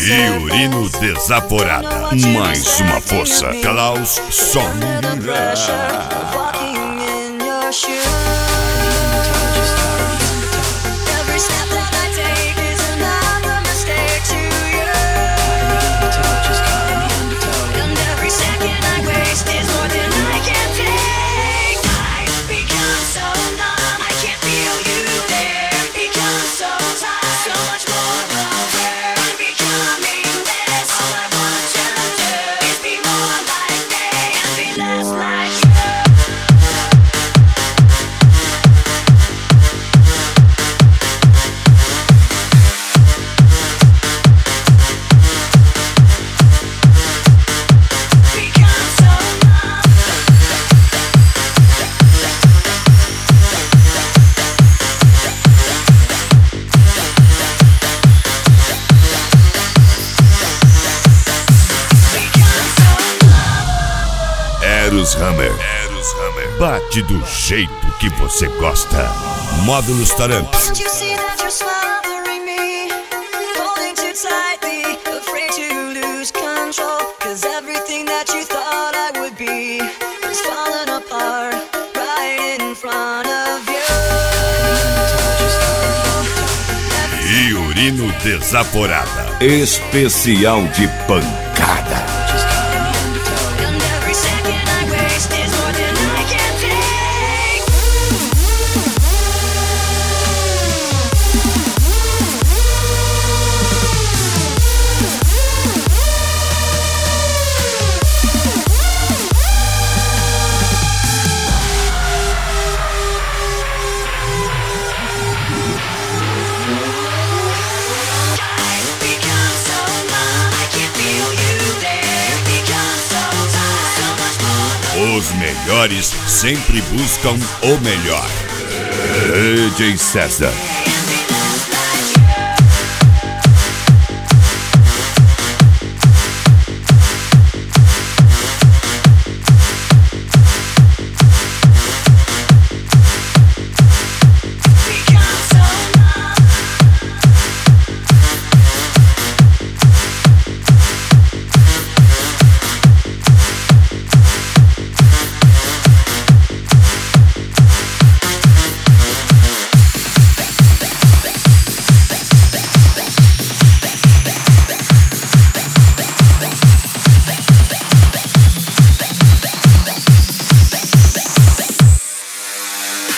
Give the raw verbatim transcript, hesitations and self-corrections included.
E urino desaforada. Mais uma força. Klaus Sonira. Eros Hammer. Eros Hammer. Bate do jeito que você gosta. Módulos Taramps. E urino desaforada. Especial de pancada. Os melhores sempre buscam o melhor. D J César.